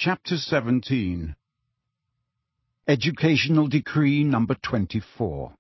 Chapter 17. Educational Decree Number 24.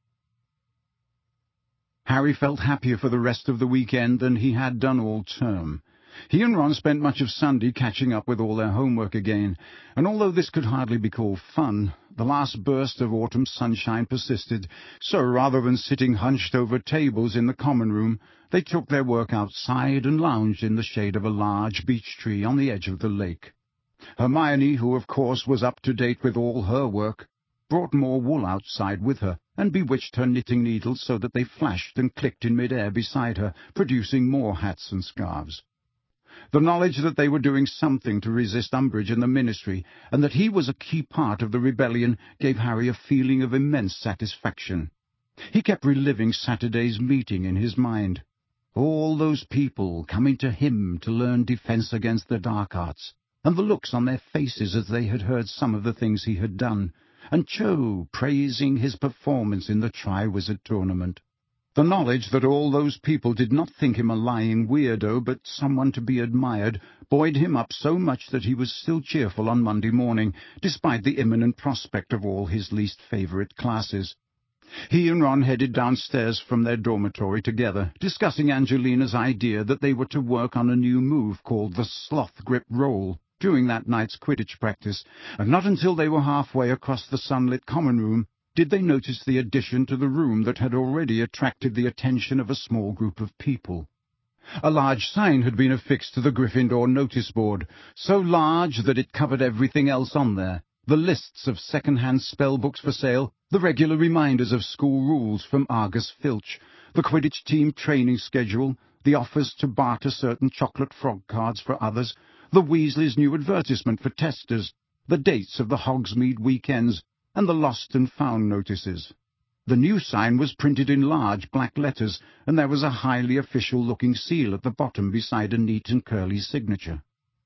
Harry felt happier for the rest of the weekend than he had done all term. He and Ron spent much of Sunday catching up with all their homework again, and although this could hardly be called fun, the last burst of autumn sunshine persisted, so rather than sitting hunched over tables in the common room, they took their work outside and lounged in the shade of a large beech tree on the edge of the lake. Hermione, who of course was up to date with all her work, brought more wool outside with her, and bewitched her knitting needles so that they flashed and clicked in mid-air beside her, producing more hats and scarves. The knowledge that they were doing something to resist Umbridge and the Ministry, and that he was a key part of the rebellion, gave Harry a feeling of immense satisfaction. He kept reliving Saturday's meeting in his mind. All those people coming to him to learn defense against the dark arts, and the looks on their faces as they had heard some of the things he had done, and Cho praising his performance in the Triwizard Tournament. The knowledge that all those people did not think him a lying weirdo, but someone to be admired, buoyed him up so much that he was still cheerful on Monday morning, despite the imminent prospect of all his least favourite classes. He and Ron headed downstairs from their dormitory together, discussing Angelina's idea that they were to work on a new move called the Sloth Grip Roll during that night's Quidditch practice, and not until they were halfway across the sunlit common room did they notice the addition to the room that had already attracted the attention of a small group of people. A large sign had been affixed to the Gryffindor notice board, so large that it covered everything else on there: the lists of second-hand spellbooks for sale, the regular reminders of school rules from Argus Filch, the Quidditch team training schedule, the offers to barter certain chocolate frog cards for others, the Weasleys' new advertisement for testers, the dates of the Hogsmeade weekends, and the lost and found notices. The new sign was printed in large black letters, and there was a highly official-looking seal at the bottom beside a neat and curly signature.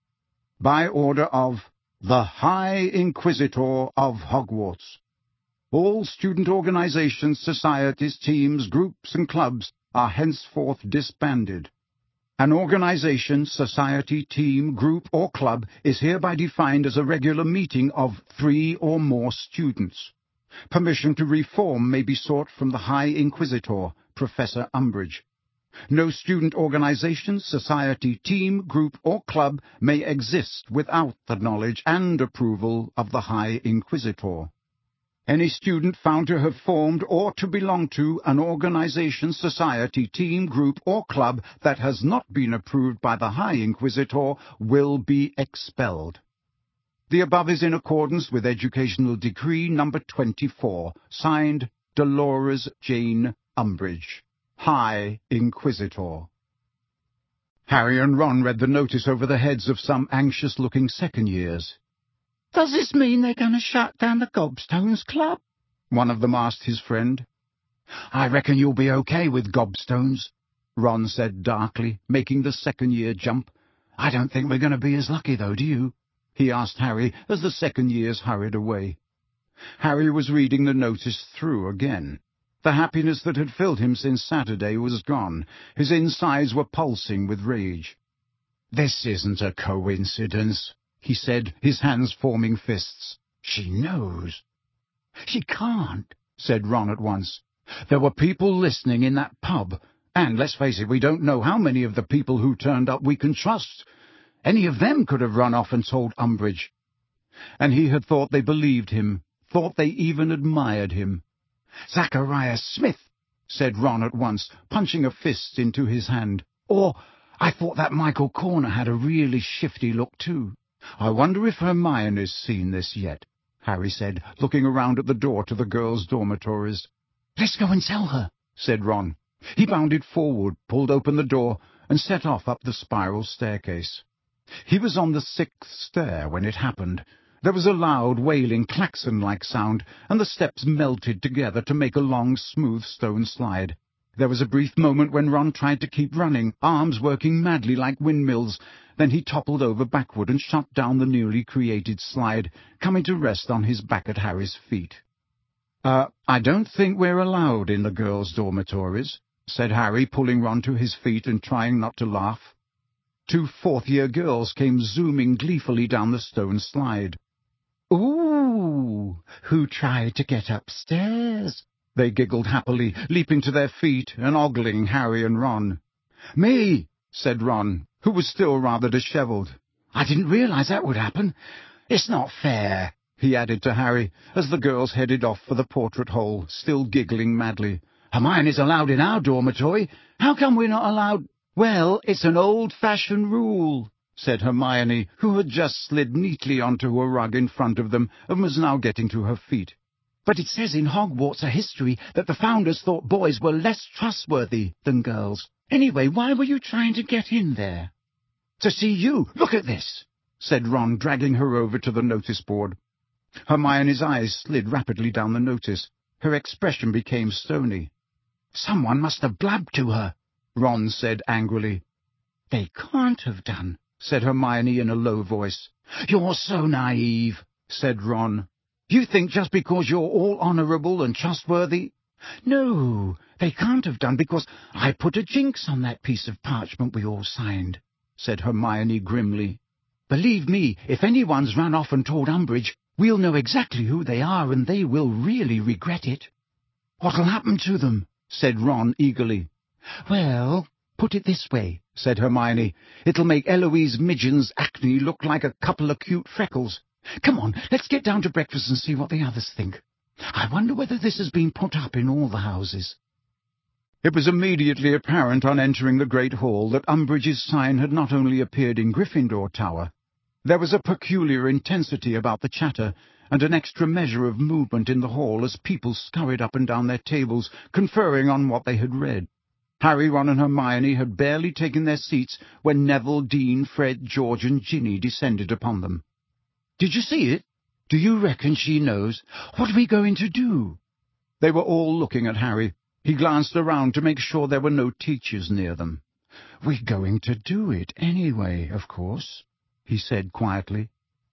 By order of the High Inquisitor of Hogwarts. All student organizations, societies, teams, groups, and clubs are henceforth disbanded. An organization, society, team, group, or club is hereby defined as a regular meeting of 3 or more students. Permission to reform may be sought from the High Inquisitor, Professor Umbridge. No student organization, society, team, group, or club may exist without the knowledge and approval of the High Inquisitor. Any student found to have formed or to belong to an organization, society, team, group, or club that has not been approved by the High Inquisitor will be expelled. The above is in accordance with Educational Decree Number 24, signed Dolores Jane Umbridge, High Inquisitor. Harry and Ron read the notice over the heads of some anxious-looking second-years. "Does this mean they're going to shut down the Gobstones Club?" one of them asked his friend. "I reckon you'll be okay with Gobstones," Ron said darkly, making the second-year jump. "I don't think we're going to be as lucky, though, do you?" he asked Harry as the second-years hurried away. Harry was reading the notice through again. The happiness that had filled him since Saturday was gone. His insides were pulsing with rage. "This isn't a coincidence," he said, his hands forming fists. "She knows." "She can't," said Ron at once. "There were people listening in that pub, and, let's face it, we don't know how many of the people who turned up we can trust. Any of them could have run off and told Umbridge." And he had thought they believed him, thought they even admired him. "Zachariah Smith," said Ron at once, punching a fist into his hand. "Or I thought that Michael Corner had a really shifty look too." "I wonder if Hermione's seen this yet," Harry said, looking around at the door to the girls' dormitories. "Let's go and tell her," said Ron. He bounded forward, pulled open the door, and set off up the spiral staircase. He was on the 6th stair when it happened. There was a loud, wailing, klaxon-like sound, and the steps melted together to make a long, smooth stone slide. There was a brief moment when Ron tried to keep running, arms working madly like windmills. Then he toppled over backward and shot down the newly created slide, coming to rest on his back at Harry's feet. I don't think we're allowed in the girls' dormitories," said Harry, pulling Ron to his feet and trying not to laugh. 2 fourth-year girls came zooming gleefully down the stone slide. "Ooh, who tried to get upstairs?" They giggled happily, leaping to their feet and ogling Harry and Ron. "Me," said Ron, who was still rather dishevelled. "I didn't realize that would happen. It's not fair," he added to Harry, as the girls headed off for the portrait hole, still giggling madly. "Hermione's allowed in our dormitory. How come we're not allowed?" "Well, it's an old-fashioned rule," said Hermione, who had just slid neatly onto a rug in front of them and was now getting to her feet. "But it says in Hogwarts a history that the founders thought boys were less trustworthy than girls. Anyway, why were you trying to get in there?" "To see you. Look at this," said Ron, dragging her over to the notice board. Hermione's eyes slid rapidly down the notice. Her expression became stony. "Someone must have blabbed to her," Ron said angrily. "They can't have done," said Hermione in a low voice. "You're so naive," said Ron. "You think just because you're all honourable and trustworthy—" "No, they can't have done, because I put a jinx on that piece of parchment we all signed," said Hermione grimly. "Believe me, if anyone's run off and told Umbridge, we'll know exactly who they are, and they will really regret it." "What'll happen to them?" said Ron eagerly. "Well, put it this way," said Hermione. "It'll make Eloise Midgen's acne look like a couple of cute freckles. Come on, let's get down to breakfast and see what the others think. I wonder whether this has been put up in all the houses." It was immediately apparent on entering the great hall that Umbridge's sign had not only appeared in Gryffindor Tower. There was a peculiar intensity about the chatter, and an extra measure of movement in the hall as people scurried up and down their tables, conferring on what they had read. Harry, Ron, and Hermione had barely taken their seats when Neville, Dean, Fred, George, and Ginny descended upon them. "Did you see it? Do you reckon she knows? What are we going to do?" They were all looking at Harry. He glanced around to make sure there were no teachers near them. "We're going to do it anyway, of course," he said quietly.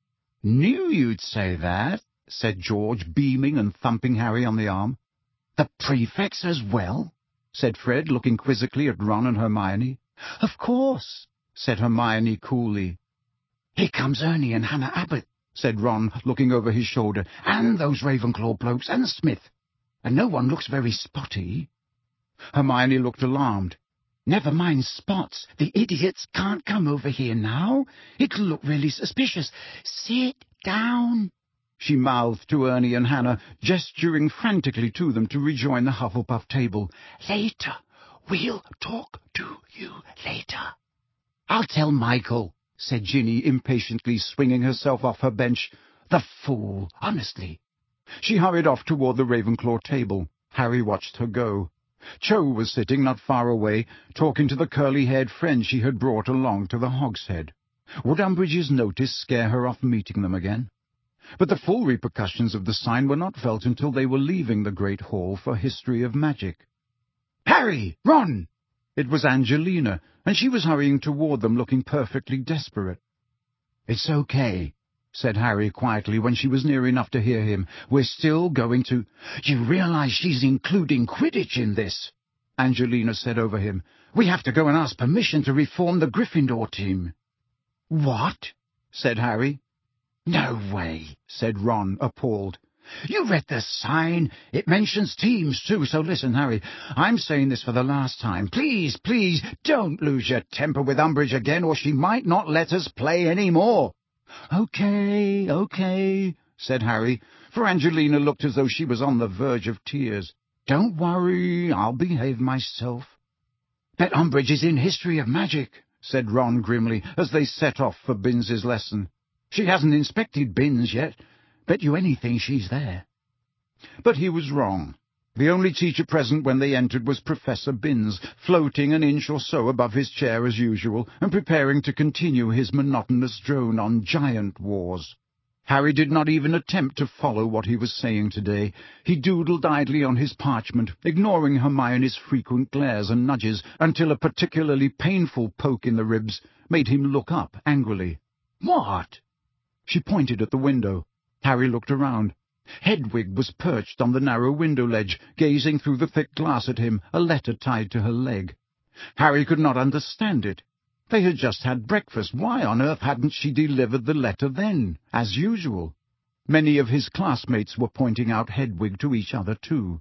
"Knew you'd say that," said George, beaming and thumping Harry on the arm. "The prefects as well?" said Fred, looking quizzically at Ron and Hermione. "Of course," said Hermione coolly. "Here comes Ernie and Hannah Abbott," said Ron, looking over his shoulder, "and those Ravenclaw blokes, and Smith. And no one looks very spotty." Hermione looked alarmed. "Never mind spots. The idiots can't come over here now. It'll look really suspicious. Sit down," she mouthed to Ernie and Hannah, gesturing frantically to them to rejoin the Hufflepuff table. "Later. We'll talk to you later." "I'll tell Michael," said Ginny, impatiently swinging herself off her bench. "The fool, honestly." She hurried off toward the Ravenclaw table. Harry watched her go. Cho was sitting not far away, talking to the curly-haired friend she had brought along to the Hogshead. Would Umbridge's notice scare her off meeting them again? But the full repercussions of the sign were not felt until they were leaving the Great Hall for History of Magic. "Harry! Ron!" It was Angelina, and she was hurrying toward them, looking perfectly desperate. "It's okay," said Harry quietly when she was near enough to hear him. "We're still going to—" "You realize she's including Quidditch in this?" Angelina said over him. "We have to go and ask permission to reform the Gryffindor team." "What?" said Harry. "No way," said Ron, appalled. "You read the sign. It mentions teams, too, so listen, Harry. I'm saying this for the last time. Please, please, don't lose your temper with Umbridge again, or she might not let us play any more." Okay, said Harry, for Angelina looked as though she was on the verge of tears. "Don't worry, I'll behave myself." "Bet Umbridge is in History of Magic," said Ron grimly, as they set off for Binns's lesson. "She hasn't inspected Binns yet. Bet you anything she's there." But he was wrong. The only teacher present when they entered was Professor Binns, floating an inch or so above his chair as usual, and preparing to continue his monotonous drone on giant wars. Harry did not even attempt to follow what he was saying today. He doodled idly on his parchment, ignoring Hermione's frequent glares and nudges, until a particularly painful poke in the ribs made him look up angrily. "What?" She pointed at the window. Harry looked around. Hedwig was perched on the narrow window ledge, gazing through the thick glass at him, a letter tied to her leg. Harry could not understand it. They had just had breakfast. Why on earth hadn't she delivered the letter then, as usual? Many of his classmates were pointing out Hedwig to each other too.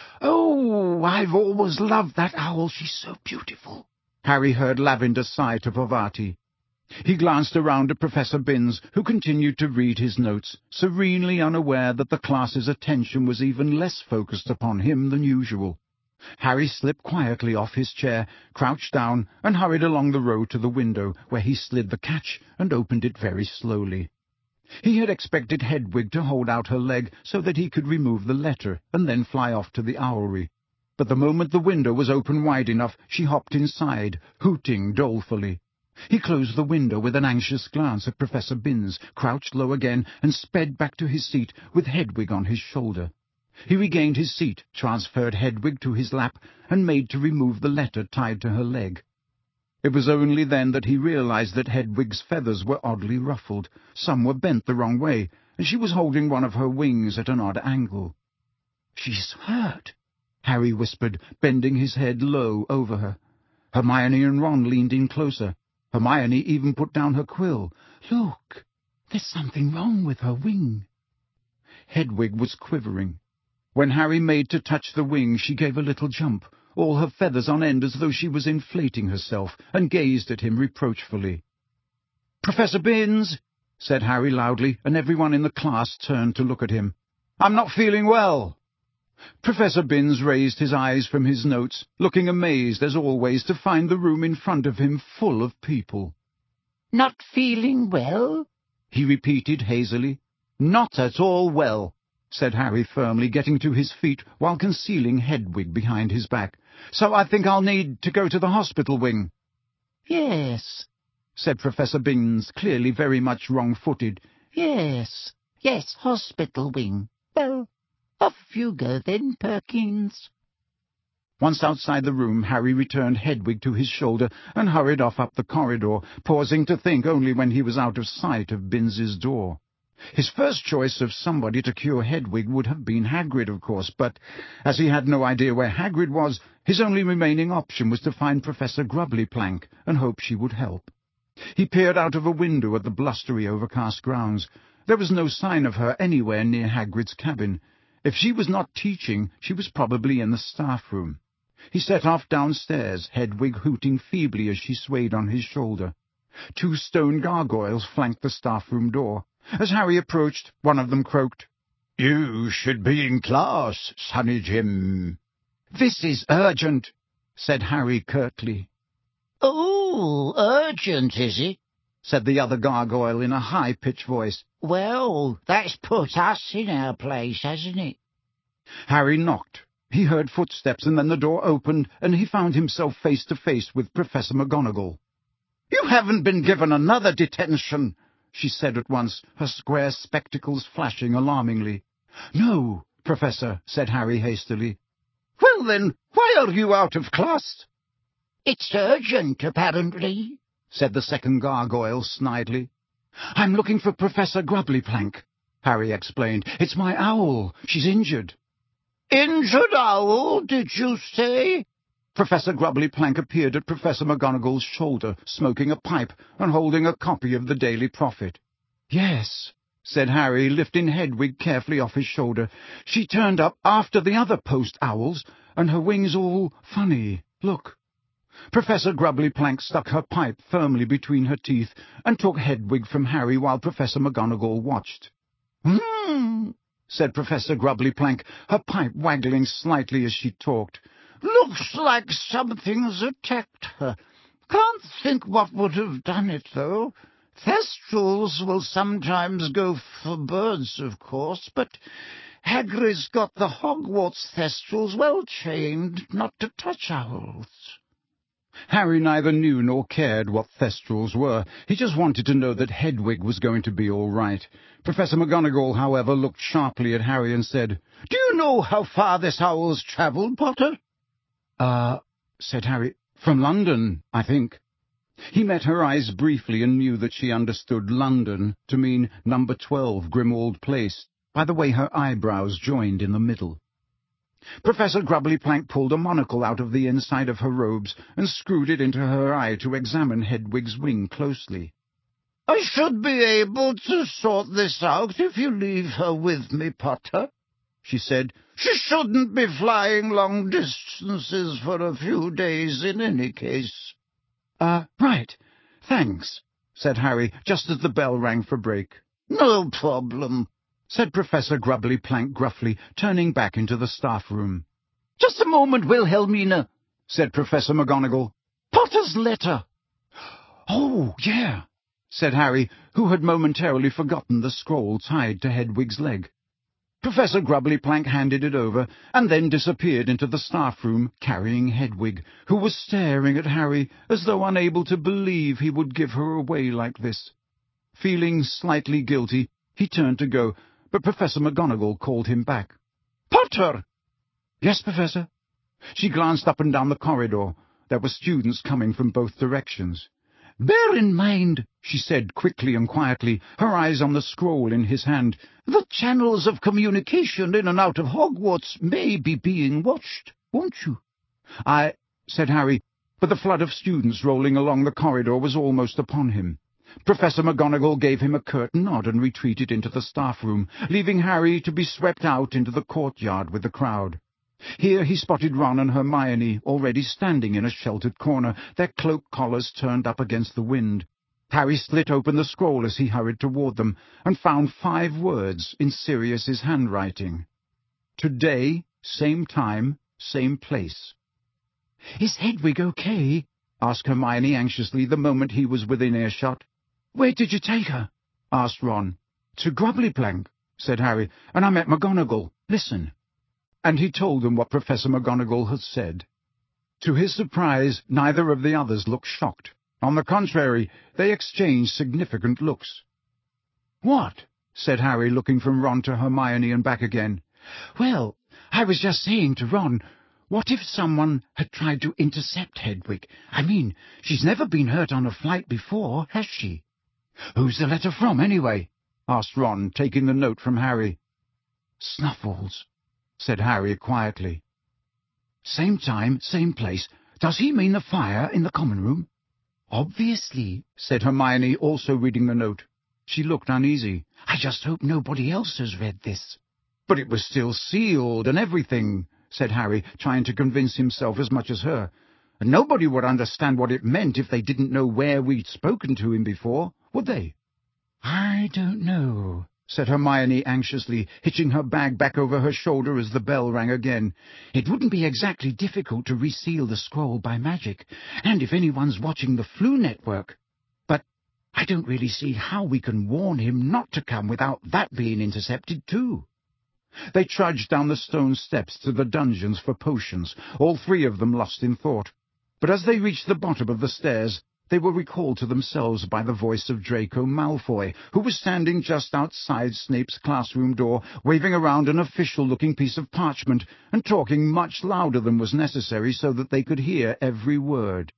"Oh, I've always loved that owl. She's so beautiful," Harry heard Lavender sigh to Parvati. He glanced around at Professor Binns, who continued to read his notes, serenely unaware that the class's attention was even less focused upon him than usual. Harry slipped quietly off his chair, crouched down, and hurried along the row to the window, where he slid the catch and opened it very slowly. He had expected Hedwig to hold out her leg so that he could remove the letter and then fly off to the owlry. But the moment the window was open wide enough, she hopped inside, hooting dolefully. He closed the window with an anxious glance at Professor Binns, crouched low again, and sped back to his seat with Hedwig on his shoulder. He regained his seat, transferred Hedwig to his lap, and made to remove the letter tied to her leg. It was only then that he realized that Hedwig's feathers were oddly ruffled. Some were bent the wrong way, and she was holding one of her wings at an odd angle. "She's hurt," Harry whispered, bending his head low over her. Hermione and Ron leaned in closer. Hermione even put down her quill. "Look, there's something wrong with her wing." Hedwig was quivering. When Harry made to touch the wing, she gave a little jump, all her feathers on end as though she was inflating herself, and gazed at him reproachfully. "Professor Binns," said Harry loudly, and everyone in the class turned to look at him. "I'm not feeling well." Professor Binns raised his eyes from his notes, looking amazed as always to find the room in front of him full of people. "Not feeling well?" he repeated hazily. "Not at all well," said Harry firmly, getting to his feet while concealing Hedwig behind his back. "So I think I'll need to go to the hospital wing." "Yes," said Professor Binns, clearly very much wrong-footed. Yes, hospital wing. Well, off you go then, Perkins." Once outside the room, Harry returned Hedwig to his shoulder and hurried off up the corridor, pausing to think only when he was out of sight of Binns's door. His first choice of somebody to cure Hedwig would have been Hagrid, of course, but as he had no idea where Hagrid was, his only remaining option was to find Professor Grubbly-Plank and hope she would help. He peered out of a window at the blustery, overcast grounds. There was no sign of her anywhere near Hagrid's cabin. If she was not teaching, she was probably in the staff room. He set off downstairs, Hedwig hooting feebly as she swayed on his shoulder. 2 stone gargoyles flanked the staff room door. As Harry approached, one of them croaked, "You should be in class, Sonny Jim." "This is urgent," said Harry curtly. "Oh, urgent, is it?" said the other gargoyle in a high-pitched voice. "Well, that's put us in our place, hasn't it?" Harry knocked. He heard footsteps, and then the door opened, and he found himself face to face with Professor McGonagall. "You haven't been given another detention," she said at once, her square spectacles flashing alarmingly. "No, Professor," said Harry hastily. "Well then, why are you out of class?" "It's urgent, apparently," said the second gargoyle snidely. "I'm looking for Professor Grubbly-Plank," Harry explained. "It's my owl. She's injured." "Injured owl, did you say?" Professor Grubbly-Plank appeared at Professor McGonagall's shoulder, smoking a pipe and holding a copy of the Daily Prophet. "Yes," said Harry, lifting Hedwig carefully off his shoulder. "She turned up after the other post owls, and her wings all funny. Look." Professor Grubbly-Plank stuck her pipe firmly between her teeth and took Hedwig from Harry while Professor McGonagall watched. Said Professor Grubbly-Plank, her pipe waggling slightly as she talked. "Looks like something's attacked her. Can't think what would have done it, though. Thestrals will sometimes go for birds, of course, but Hagrid's got the Hogwarts Thestrals well trained not to touch owls." Harry neither knew nor cared what Thestrals were. He just wanted to know that Hedwig was going to be all right. Professor McGonagall, however, looked sharply at Harry and said, "Do you know how far this owl's travelled, Potter?" Said Harry, "From London, I think." He met her eyes briefly and knew that she understood London to mean number 12 Grimmauld Place, by the way her eyebrows joined in the middle. Professor Grubbly-Plank pulled a monocle out of the inside of her robes and screwed it into her eye to examine Hedwig's wing closely. "I should be able to sort this out if you leave her with me, Potter," she said. "She shouldn't be flying long distances for a few days in any case." Right. Thanks," said Harry, just as the bell rang for break. "No problem," said Professor Grubbly-Plank gruffly, turning back into the staff room. "Just a moment, Wilhelmina," said Professor McGonagall. "Potter's letter." "Oh, yeah," said Harry, who had momentarily forgotten the scroll tied to Hedwig's leg. Professor Grubbly-Plank handed it over, and then disappeared into the staff room, carrying Hedwig, who was staring at Harry as though unable to believe he would give her away like this. Feeling slightly guilty, he turned to go, but Professor McGonagall called him back. "Potter!" "Yes, Professor?" She glanced up and down the corridor. There were students coming from both directions. "Bear in mind," she said quickly and quietly, her eyes on the scroll in his hand, "the channels of communication in and out of Hogwarts may be being watched, won't you?" said Harry, but the flood of students rolling along the corridor was almost upon him. Professor McGonagall gave him a curt nod and retreated into the staff room, leaving Harry to be swept out into the courtyard with the crowd. Here he spotted Ron and Hermione already standing in a sheltered corner, their cloak collars turned up against the wind. Harry split open the scroll as he hurried toward them, and found 5 words in Sirius's handwriting. "Today, same time, same place." "Is Hedwig okay?" asked Hermione anxiously the moment he was within earshot. "Where did you take her?" asked Ron. "To Grubbly-Plank," said Harry, "and I met McGonagall. Listen." And he told them what Professor McGonagall had said. To his surprise, neither of the others looked shocked. On the contrary, they exchanged significant looks. "What?" said Harry, looking from Ron to Hermione and back again. "Well, I was just saying to Ron, what if someone had tried to intercept Hedwig? I mean, she's never been hurt on a flight before, has she?" "Who's the letter from, anyway?" asked Ron, taking the note from Harry. "Snuffles," said Harry quietly. "Same time, same place. Does he mean the fire in the common room?" "Obviously," said Hermione, also reading the note. She looked uneasy. "I just hope nobody else has read this." "But it was still sealed and everything," said Harry, trying to convince himself as much as her. "And nobody would understand what it meant if they didn't know where we'd spoken to him before, would they?" "I don't know," said Hermione anxiously, hitching her bag back over her shoulder as the bell rang again. "It wouldn't be exactly difficult to reseal the scroll by magic, and if anyone's watching the Floo network. But I don't really see how we can warn him not to come without that being intercepted too." They trudged down the stone steps to the dungeons for potions, all 3 of them lost in thought. But as they reached the bottom of the stairs, they were recalled to themselves by the voice of Draco Malfoy, who was standing just outside Snape's classroom door, waving around an official-looking piece of parchment, and talking much louder than was necessary so that they could hear every word.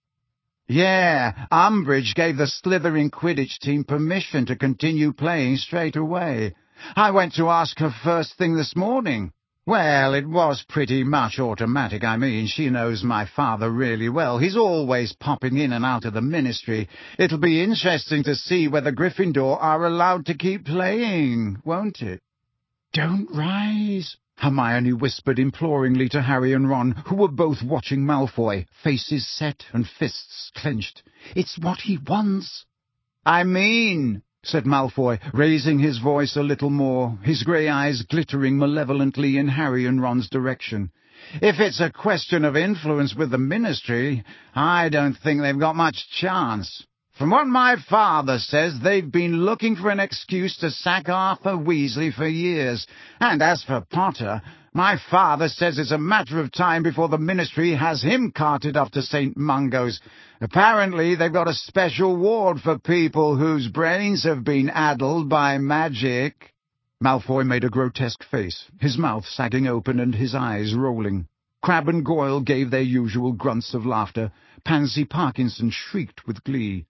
"Yeah, Umbridge gave the Slytherin Quidditch team permission to continue playing straight away. I went to ask her first thing this morning. Well, it was pretty much automatic. I mean, she knows my father really well. He's always popping in and out of the Ministry. It'll be interesting to see whether Gryffindor are allowed to keep playing, won't it?" "Don't rise," Hermione whispered imploringly to Harry and Ron, who were both watching Malfoy, faces set and fists clenched. "It's what he wants." "I mean," said Malfoy, raising his voice a little more, his grey eyes glittering malevolently in Harry and Ron's direction. "If it's a question of influence with the Ministry, I don't think they've got much chance. From what my father says, they've been looking for an excuse to sack Arthur Weasley for years. And as for Potter, my father says it's a matter of time before the Ministry has him carted off to St. Mungo's. Apparently they've got a special ward for people whose brains have been addled by magic." Malfoy made a grotesque face, his mouth sagging open and his eyes rolling. Crabbe and Goyle gave their usual grunts of laughter. Pansy Parkinson shrieked with glee.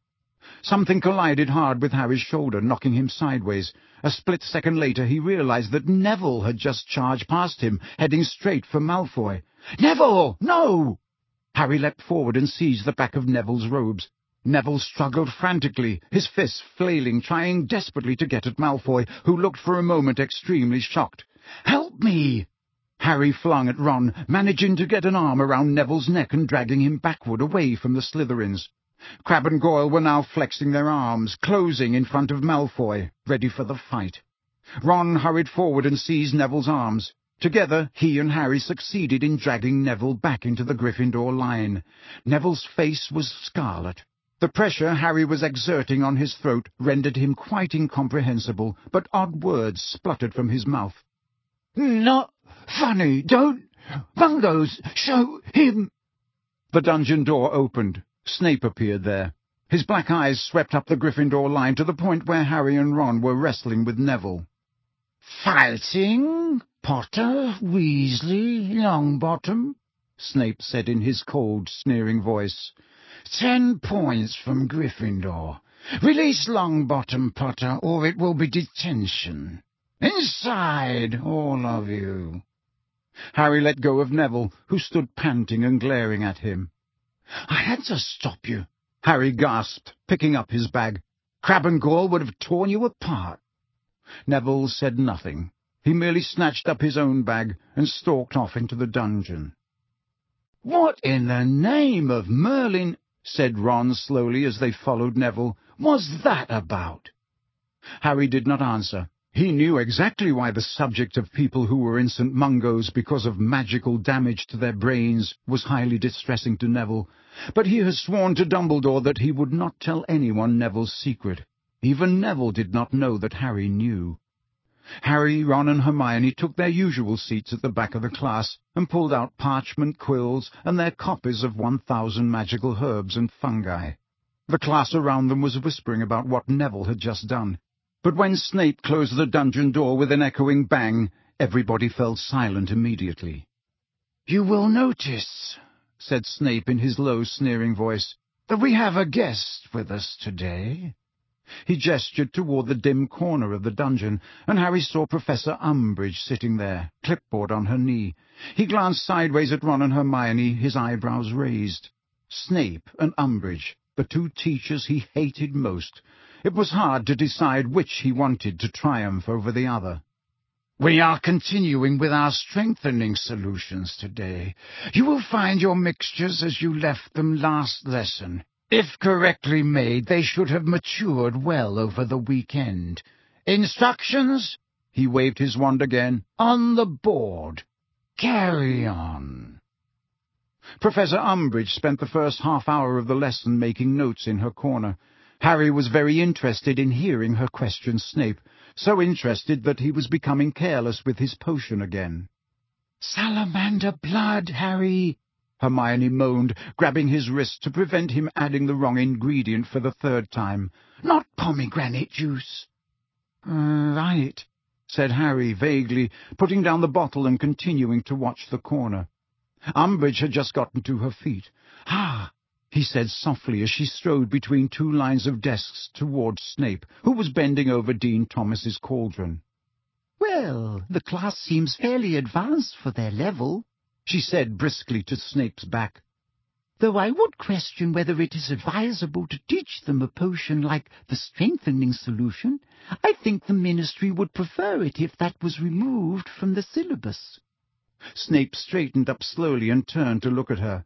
Something collided hard with Harry's shoulder, knocking him sideways. A split second later he realized that Neville had just charged past him, heading straight for Malfoy. "Neville, no!" Harry leapt forward and seized the back of Neville's robes. Neville struggled frantically, his fists flailing, trying desperately to get at Malfoy, who looked for a moment extremely shocked. "Help me!" Harry flung at Ron, managing to get an arm around Neville's neck and dragging him backward away from the Slytherins. Crabbe and Goyle were now flexing their arms, closing in front of Malfoy, ready for the fight. Ron hurried forward and seized Neville's arms. Together, he and Harry succeeded in dragging Neville back into the Gryffindor line. Neville's face was scarlet. The pressure Harry was exerting on his throat rendered him quite incomprehensible, but odd words spluttered from his mouth. "Not funny, don't... Mungos, show him..." The dungeon door opened. Snape appeared there. His black eyes swept up the Gryffindor line to the point where Harry and Ron were wrestling with Neville. "Fighting, Potter, Weasley, Longbottom," Snape said in his cold, sneering voice. 10 points from Gryffindor. Release Longbottom, Potter, or it will be detention. Inside, all of you." Harry let go of Neville, who stood panting and glaring at him. "I had to stop you," Harry gasped, picking up his bag. "Crabbe and Goyle would have torn you apart." Neville said nothing. He merely snatched up his own bag and stalked off into the dungeon. "What in the name of Merlin," said Ron slowly as they followed Neville, "was that about?" Harry did not answer. He knew exactly why the subject of people who were instant Mungos because of magical damage to their brains was highly distressing to Neville, but he had sworn to Dumbledore that he would not tell anyone Neville's secret. Even Neville did not know that Harry knew. Harry, Ron, and Hermione took their usual seats at the back of the class and pulled out parchment quills and their copies of 1,000 magical herbs and fungi. The class around them was whispering about what Neville had just done. But when Snape closed the dungeon door with an echoing bang, everybody fell silent immediately. "You will notice," said Snape in his low, sneering voice, "that we have a guest with us today." He gestured toward the dim corner of the dungeon, and Harry saw Professor Umbridge sitting there, clipboard on her knee. He glanced sideways at Ron and Hermione, his eyebrows raised. Snape and Umbridge, the two teachers he hated most. It was hard to decide which he wanted to triumph over the other. "We are continuing with our strengthening solutions today. You will find your mixtures as you left them last lesson. If correctly made, they should have matured well over the weekend. Instructions," he waved his wand again, "on the board. Carry on." Professor Umbridge spent the first half-hour of the lesson making notes in her corner. Harry was very interested in hearing her question Snape, so interested that he was becoming careless with his potion again. "Salamander blood, Harry," Hermione moaned, grabbing his wrist to prevent him adding the wrong ingredient for the 3rd time. "Not pomegranate juice." Right," said Harry vaguely, putting down the bottle and continuing to watch the corner. Umbridge had just gotten to her feet. "Ah!" he said softly as she strode between 2 lines of desks towards Snape, who was bending over Dean Thomas's cauldron. "Well, the class seems fairly advanced for their level," she said briskly to Snape's back. "Though I would question whether it is advisable to teach them a potion like the strengthening solution. I think the Ministry would prefer it if that was removed from the syllabus." Snape straightened up slowly and turned to look at her.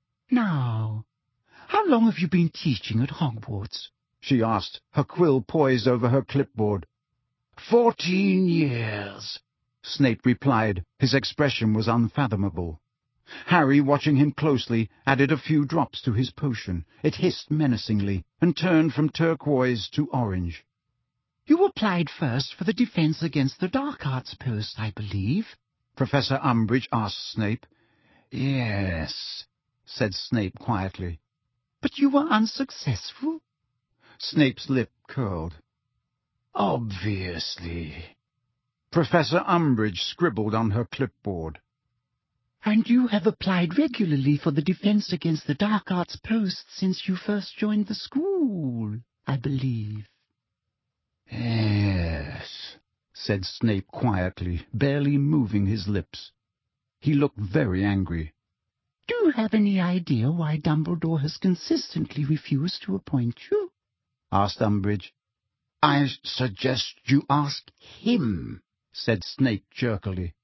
"Now, how long have you been teaching at Hogwarts?" she asked, her quill poised over her clipboard. 14 years, Snape replied. His expression was unfathomable. Harry, watching him closely, added a few drops to his potion. It hissed menacingly and turned from turquoise to orange. "You applied first for the Defense Against the Dark Arts post, I believe?" Professor Umbridge asked Snape. "Yes," said Snape quietly. "But you were unsuccessful?" Snape's lip curled. "Obviously." Professor Umbridge scribbled on her clipboard. And you have applied regularly for the Defense Against the Dark Arts post since you first joined the school, I believe. Yes, said Snape quietly, barely moving his lips. He looked very angry. Do you have any idea why Dumbledore has consistently refused to appoint you? Asked Umbridge. I suggest you ask him, said Snape jerkily.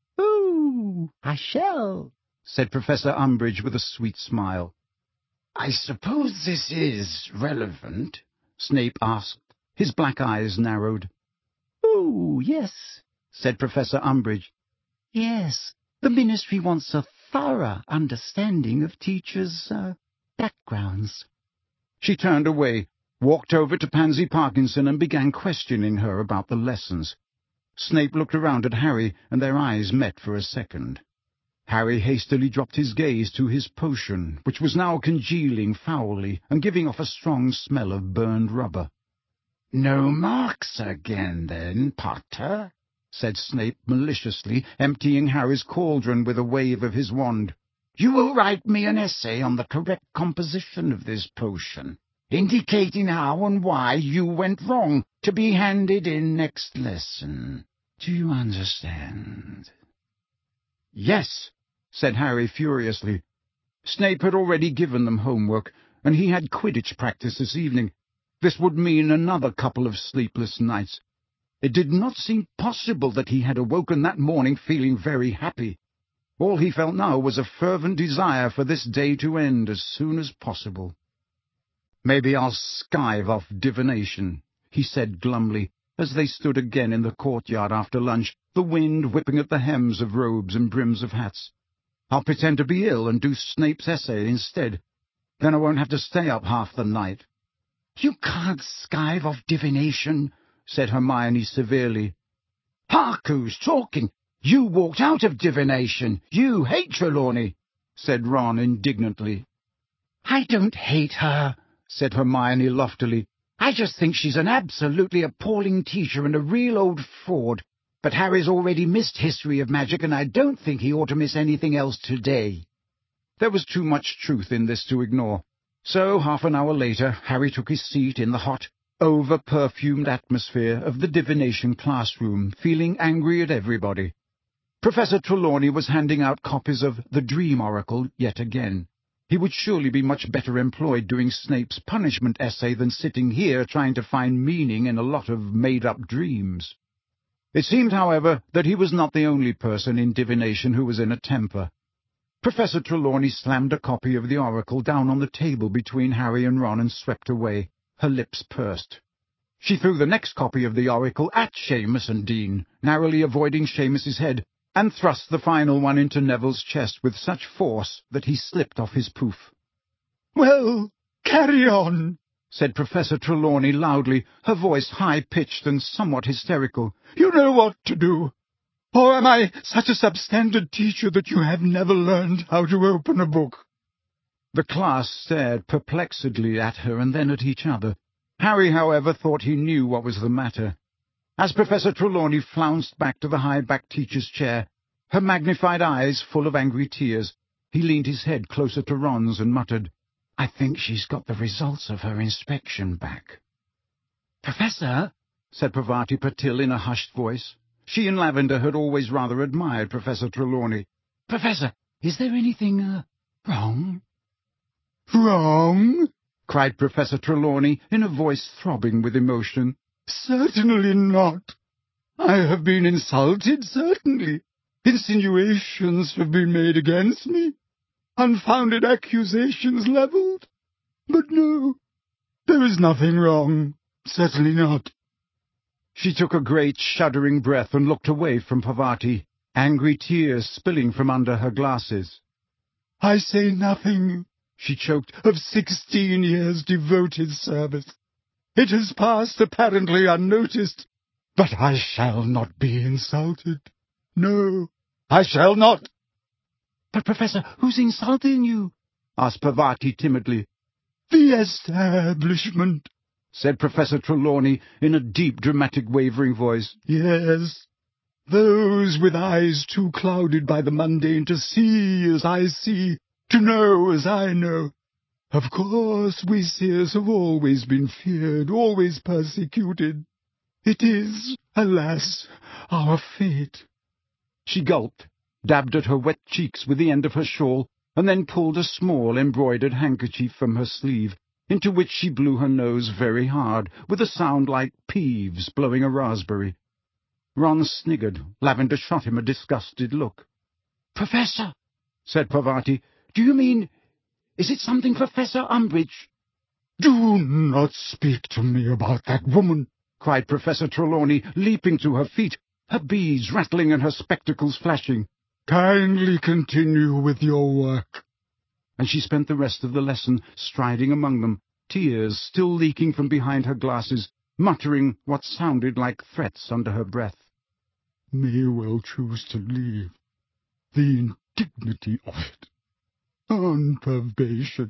Oh, I shall, said Professor Umbridge with a sweet smile. I suppose this is relevant, Snape asked. His black eyes narrowed. Oh, yes, said Professor Umbridge. Yes, the Ministry wants a thorough understanding of teachers' backgrounds. She turned away, walked over to Pansy Parkinson and began questioning her about the lessons. Snape looked around at Harry, and their eyes met for a second. Harry hastily dropped his gaze to his potion, which was now congealing foully and giving off a strong smell of burned rubber. "No marks again, then, Potter?" said Snape maliciously, emptying Harry's cauldron with a wave of his wand. "You will write me an essay on the correct composition of this potion, indicating how and why you went wrong, to be handed in next lesson. Do you understand?" "Yes," said Harry furiously. Snape had already given them homework, and he had Quidditch practice this evening. This would mean another couple of sleepless nights. It did not seem possible that he had awoken that morning feeling very happy. All he felt now was a fervent desire for this day to end as soon as possible. "Maybe I'll skive off divination," he said glumly, as they stood again in the courtyard after lunch, the wind whipping at the hems of robes and brims of hats. "I'll pretend to be ill and do Snape's essay instead. Then I won't have to stay up half the night." "You can't skive off divination," said Hermione severely. "Hark, who's talking? You walked out of divination. You hate Trelawney," said Ron indignantly. "I don't hate her," said Hermione loftily. "I just think she's an absolutely appalling teacher and a real old fraud. But Harry's already missed History of Magic, and I don't think he ought to miss anything else today." There was too much truth in this to ignore. So, half an hour later, Harry took his seat in the hot, over-perfumed atmosphere of the divination classroom, feeling angry at everybody. Professor Trelawney was handing out copies of The Dream Oracle yet again. He would surely be much better employed doing Snape's punishment essay than sitting here trying to find meaning in a lot of made-up dreams. It seemed, however, that he was not the only person in divination who was in a temper. Professor Trelawney slammed a copy of the Oracle down on the table between Harry and Ron and swept away, her lips pursed. She threw the next copy of the Oracle at Seamus and Dean, narrowly avoiding Seamus's head, and thrust the final one into Neville's chest with such force that he slipped off his poof. "Well, carry on," said Professor Trelawney loudly, her voice high-pitched and somewhat hysterical. "You know what to do. Or am I such a substandard teacher that you have never learned how to open a book?" The class stared perplexedly at her and then at each other. Harry, however, thought he knew what was the matter. As Professor Trelawney flounced back to the high-backed teacher's chair, her magnified eyes full of angry tears, he leaned his head closer to Ron's and muttered, "I think she's got the results of her inspection back." "Professor," said Parvati Patil in a hushed voice. She and Lavender had always rather admired Professor Trelawney. "Professor, is there anything, wrong?" "Wrong?" cried Professor Trelawney in a voice throbbing with emotion. "Certainly not. I have been insulted, certainly. Insinuations have been made against me. Unfounded accusations levelled. But no, there is nothing wrong. Certainly not." She took a great shuddering breath and looked away from Parvati, angry tears spilling from under her glasses. "I say nothing," she choked, "of 16 years' devoted service. It has passed apparently unnoticed, but I shall not be insulted. No, I shall not." "But, Professor, who's insulting you?" asked Parvati timidly. "The establishment," said Professor Trelawney in a deep, dramatic, wavering voice. "Yes, Those with eyes too clouded by the mundane to see as I see, to know as I know. Of course, we seers have always been feared, always persecuted. It is, alas, our fate." She gulped, dabbed at her wet cheeks with the end of her shawl, and then pulled a small embroidered handkerchief from her sleeve, into which she blew her nose very hard, with a sound like Peeves blowing a raspberry. Ron sniggered. Lavender shot him a disgusted look. "Professor," said Parvati, "do you mean... is it something Professor Umbridge?" "Do not speak to me about that woman," cried Professor Trelawney, leaping to her feet, her beads rattling and her spectacles flashing. "Kindly continue with your work." And she spent the rest of the lesson striding among them, tears still leaking from behind her glasses, muttering what sounded like threats under her breath. "May well choose to leave. The indignity of it. On probation.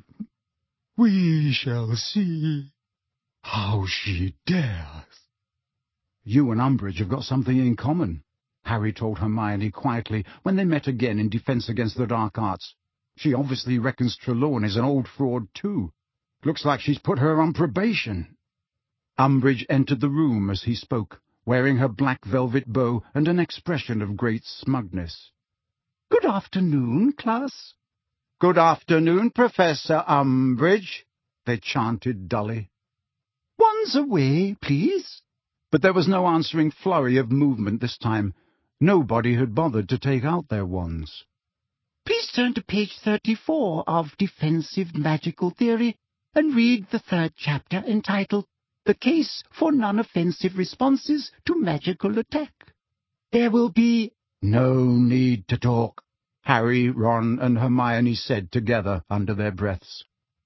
We shall see how she dares." "You and Umbridge have got something in common," Harry told Hermione quietly when they met again in Defense Against the Dark Arts. "She obviously reckons Trelawney's an old fraud too. Looks like she's put her on probation." Umbridge entered the room as he spoke, wearing her black velvet bow and an expression of great smugness. "Good afternoon, class." "Good afternoon, Professor Umbridge," they chanted dully. "Wands away, please." But there was no answering flurry of movement this time. Nobody had bothered to take out their wands. Please turn to page 34 of Defensive Magical Theory and read the 3rd chapter entitled The Case for Non-Offensive Responses to Magical Attack. There will be... "No need to talk," Harry, Ron, and Hermione said together under their breaths.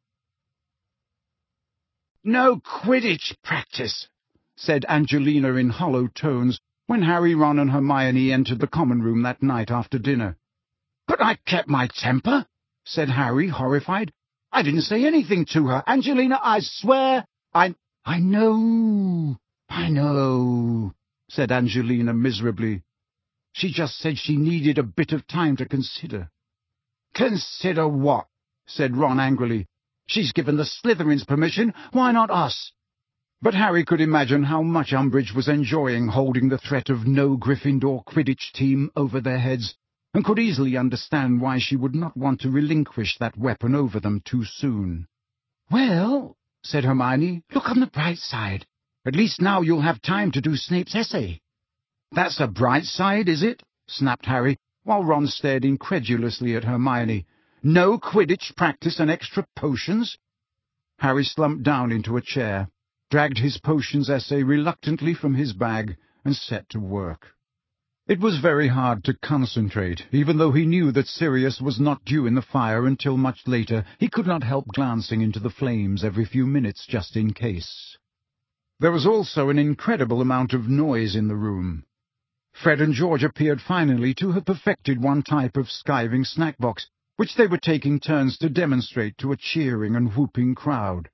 "No Quidditch practice," said Angelina in hollow tones when Harry, Ron, and Hermione entered the common room that night after dinner. "But I kept my temper," said Harry, horrified. "I didn't say anything to her. Angelina, I swear I know, said Angelina miserably. She just said she needed a bit of time to consider." "Consider what?" said Ron angrily. "She's given the Slytherins permission. Why not us?" But Harry could imagine how much Umbridge was enjoying holding the threat of no Gryffindor Quidditch team over their heads, and could easily understand why she would not want to relinquish that weapon over them too soon. "Well," said Hermione, "look on the bright side. At least now you'll have time to do Snape's essay." "That's a bright side, is it?" snapped Harry, while Ron stared incredulously at Hermione. "No Quidditch practice and extra potions?" Harry slumped down into a chair, dragged his potions essay reluctantly from his bag, and set to work. It was very hard to concentrate. Even though he knew that Sirius was not due in the fire until much later, he could not help glancing into the flames every few minutes just in case. There was also an incredible amount of noise in the room. Fred and George appeared finally to have perfected one type of skiving snack box, which they were taking turns to demonstrate to a cheering and whooping crowd.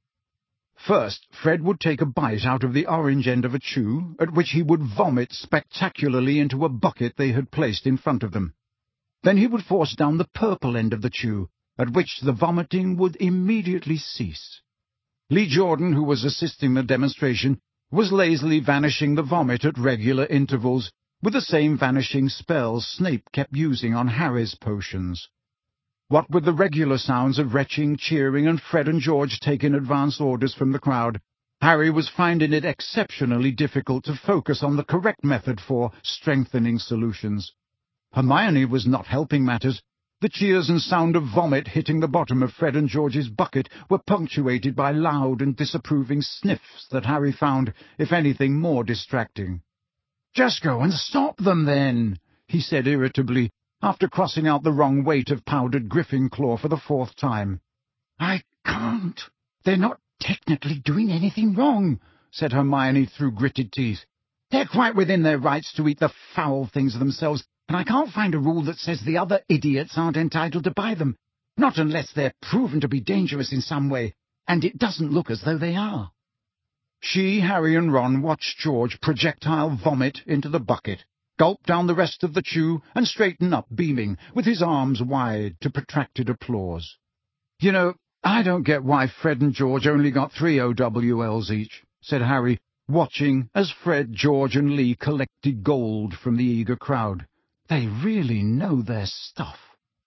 First, Fred would take a bite out of the orange end of a chew, at which he would vomit spectacularly into a bucket they had placed in front of them. Then he would force down the purple end of the chew, at which the vomiting would immediately cease. Lee Jordan, who was assisting the demonstration, was lazily vanishing the vomit at regular intervals, with the same vanishing spells Snape kept using on Harry's potions. What with the regular sounds of retching, cheering, and Fred and George taking advance orders from the crowd, Harry was finding it exceptionally difficult to focus on the correct method for strengthening solutions. Hermione was not helping matters. The cheers and sound of vomit hitting the bottom of Fred and George's bucket were punctuated by loud and disapproving sniffs that Harry found, if anything, more distracting. "Just go and stop them, then," he said irritably, after crossing out the wrong weight of powdered Gryffindor for the 4th time. "I can't. They're not technically doing anything wrong," said Hermione through gritted teeth. "They're quite within their rights to eat the foul things themselves, and I can't find a rule that says the other idiots aren't entitled to buy them, not unless they're proven to be dangerous in some way, and it doesn't look as though they are." She, Harry, and Ron watched George projectile vomit into the bucket, gulp down the rest of the chew, and straighten up, beaming, with his arms wide to protracted applause. "You know, I don't get why Fred and George only got 3 OWLs each," said Harry, watching as Fred, George, and Lee collected gold from the eager crowd. "They really know their stuff."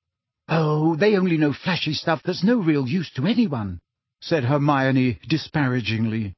"Oh, they only know flashy stuff that's no real use to anyone," said Hermione disparagingly.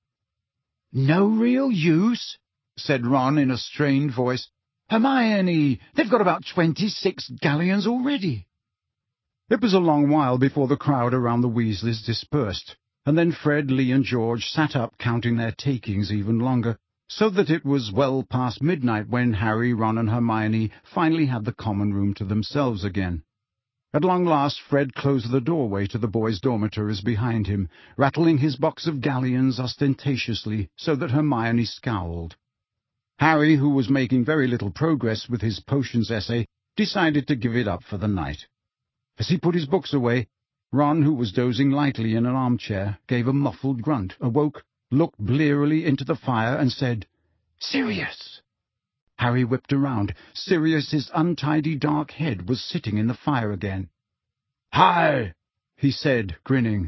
"No real use?" said Ron in a strained voice. "Hermione, they've got about 26 galleons already." It was a long while before the crowd around the Weasleys dispersed, and then Fred, Lee, and George sat up counting their takings even longer, so that it was well past midnight when Harry, Ron, and Hermione finally had the common room to themselves again. At long last Fred closed the doorway to the boys' dormitories behind him, rattling his box of galleons ostentatiously, so that Hermione scowled. Harry, who was making very little progress with his potions essay, decided to give it up for the night. As he put his books away, Ron, who was dozing lightly in an armchair, gave a muffled grunt, awoke, looked blearily into the fire, and said, "Sirius!" Harry whipped around. Sirius's untidy dark head was sitting in the fire again. "Hi!" he said, grinning.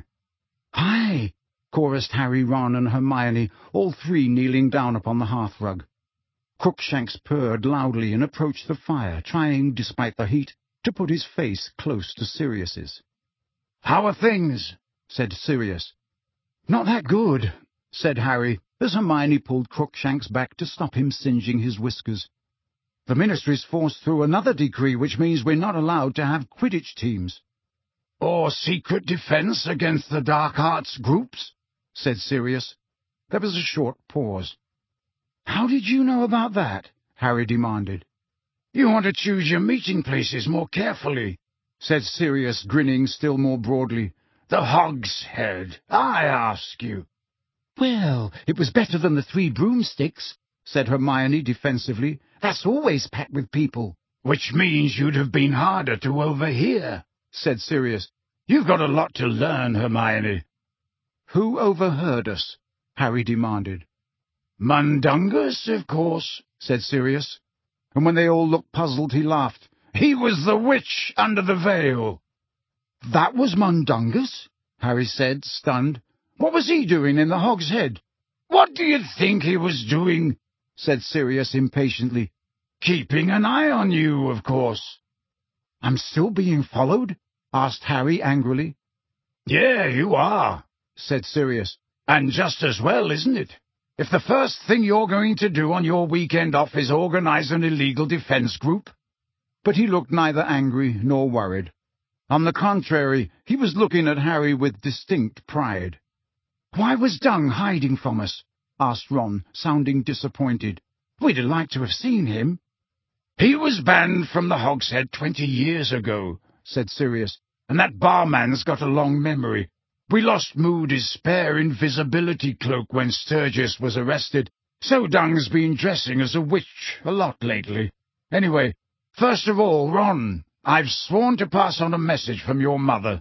"Hi!" chorused Harry, Ron, and Hermione, all three kneeling down upon the hearthrug. Crookshanks purred loudly and approached the fire, trying, despite the heat, to put his face close to Sirius's. "How are things?" said Sirius. "Not that good," said Harry, as Hermione pulled Crookshanks back to stop him singeing his whiskers. "The Ministry's forced through another decree, which means we're not allowed to have Quidditch teams." "Or secret defense against the dark arts groups," said Sirius. There was a short pause. "How did you know about that?" Harry demanded. "You want to choose your meeting places more carefully," said Sirius, grinning still more broadly. "The Hog's Head, I ask you." "Well, it was better than the 3 broomsticks," said Hermione defensively. "That's always packed with people." "Which means you'd have been harder to overhear," said Sirius. "You've got a lot to learn, Hermione." "Who overheard us?" Harry demanded. "Mundungus, of course," said Sirius. And when they all looked puzzled, he laughed. "He was the witch under the veil." "That was Mundungus?" Harry said, stunned. "What was he doing in the Hog's Head?" "What do you think he was doing?" said Sirius impatiently. "Keeping an eye on you, of course." "I'm still being followed?" asked Harry angrily. "Yeah, you are," said Sirius. "And just as well, isn't it? If the first thing you're going to do on your weekend off is organize an illegal defense group." But he looked neither angry nor worried. On the contrary, he was looking at Harry with distinct pride. "Why was Dung hiding from us?" asked Ron, sounding disappointed. "We'd have liked to have seen him." "He was banned from the Hog's Head 20 years ago," said Sirius, "and that barman's got a long memory. We lost Moody's spare invisibility cloak when Sturgis was arrested, so Dung's been dressing as a witch a lot lately. Anyway, first of all, Ron, I've sworn to pass on a message from your mother."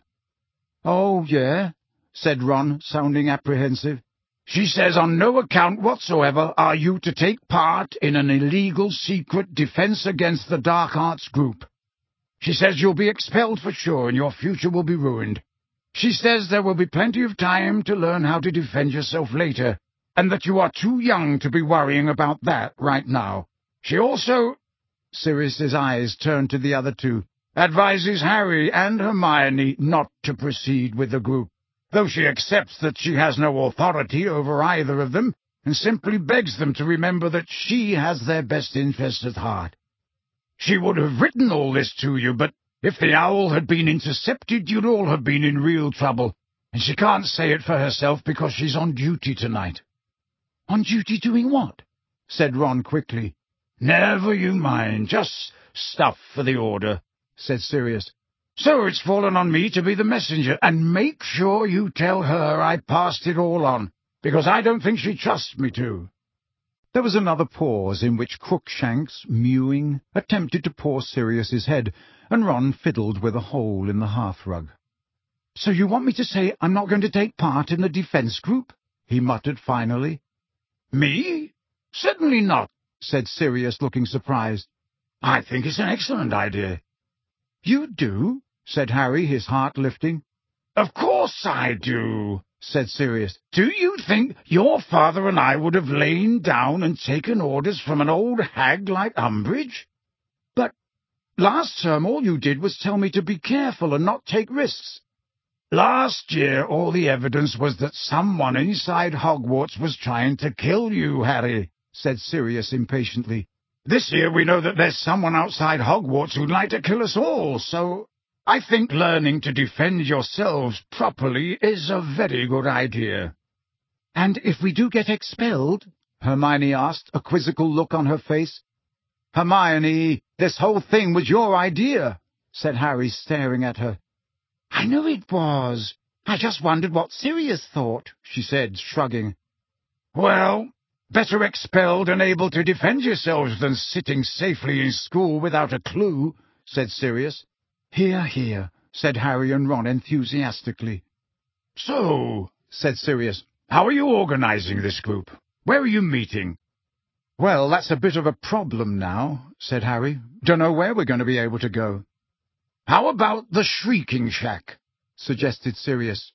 "Oh, yeah?" said Ron, sounding apprehensive. "She says on no account whatsoever are you to take part in an illegal secret defense against the Dark Arts group. She says you'll be expelled for sure and your future will be ruined. She says there will be plenty of time to learn how to defend yourself later, and that you are too young to be worrying about that right now. She also—" Sirius's eyes turned to the other two. "Advises Harry and Hermione not to proceed with the group, though she accepts that she has no authority over either of them, and simply begs them to remember that she has their best interests at heart. She would have written all this to you, but if the owl had been intercepted, you'd all have been in real trouble, and she can't say it for herself because she's on duty tonight." "On duty doing what?" said Ron quickly. "Never you mind, just stuff for the order," said Sirius. "So it's fallen on me to be the messenger, and make sure you tell her I passed it all on, because I don't think she trusts me to." There was another pause in which Crookshanks, mewing, attempted to paw Sirius's head, and Ron fiddled with a hole in the hearthrug. "So you want me to say I'm not going to take part in the defense group?" he muttered finally. "Me? Certainly not," said Sirius, looking surprised. "I think it's an excellent idea." "You do?" said Harry, his heart lifting. "Of course I do," said Sirius. "Do you think your father and I would have lain down and taken orders from an old hag like Umbridge?" "But last term all you did was tell me to be careful and not take risks." "Last year all the evidence was that someone inside Hogwarts was trying to kill you, Harry," said Sirius impatiently. "This year we know that there's someone outside Hogwarts who'd like to kill us all, so I think learning to defend yourselves properly is a very good idea." "And if we do get expelled?" Hermione asked, a quizzical look on her face. "Hermione, this whole thing was your idea," said Harry, staring at her. "I know it was. I just wondered what Sirius thought," she said, shrugging. "Well, better expelled and able to defend yourselves than sitting safely in school without a clue," said Sirius. "Hear, hear," said Harry and Ron enthusiastically. "So," said Sirius, "how are you organizing this group? Where are you meeting?" "Well, that's a bit of a problem now," said Harry. "Dunno where we're going to be able to go." "How about the Shrieking Shack?" suggested Sirius.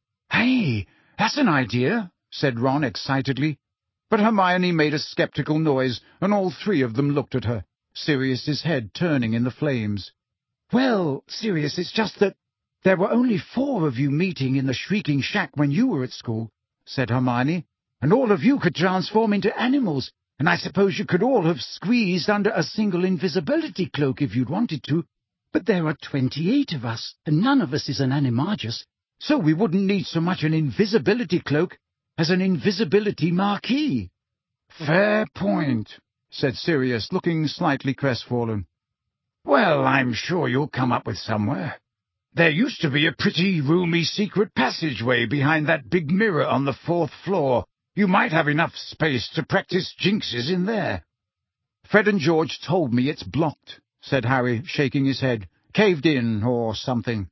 "Hey, that's an idea," said Ron excitedly. But Hermione made a skeptical noise, and all three of them looked at her, Sirius's head turning in the flames. "Well, Sirius, it's just that there were only 4 of you meeting in the Shrieking Shack when you were at school," said Hermione, "and all of you could transform into animals, and I suppose you could all have squeezed under a single invisibility cloak if you'd wanted to. But there are 28 of us, and none of us is an animagus, so we wouldn't need so much an invisibility cloak as an invisibility marquee." "Fair point," said Sirius, looking slightly crestfallen. "Well, I'm sure you'll come up with somewhere. There used to be a pretty roomy secret passageway behind that big mirror on the 4th floor. You might have enough space to practice jinxes in there." "Fred and George told me it's blocked," said Harry, shaking his head. "Caved in, or something."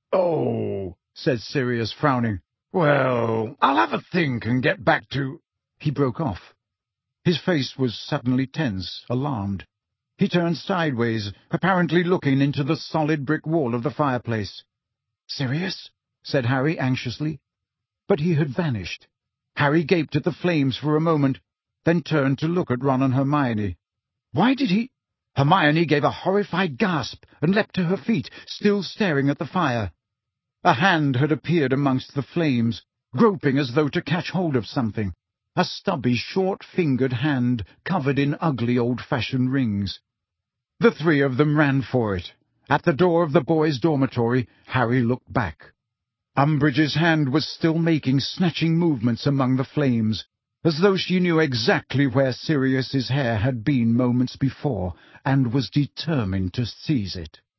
"Oh," said Sirius, frowning. "Well, I'll have a think and get back to—" He broke off. His face was suddenly tense, alarmed. He turned sideways, apparently looking into the solid brick wall of the fireplace. "Sirius?" said Harry anxiously. But he had vanished. Harry gaped at the flames for a moment, then turned to look at Ron and Hermione. Why did he— Hermione gave a horrified gasp and leapt to her feet, still staring at the fire. A hand had appeared amongst the flames, groping as though to catch hold of something. A stubby, short-fingered hand covered in ugly old-fashioned rings. The 3 of them ran for it. At the door of the boys' dormitory, Harry looked back. Umbridge's hand was still making snatching movements among the flames, as though she knew exactly where Sirius's hair had been moments before, and was determined to seize it.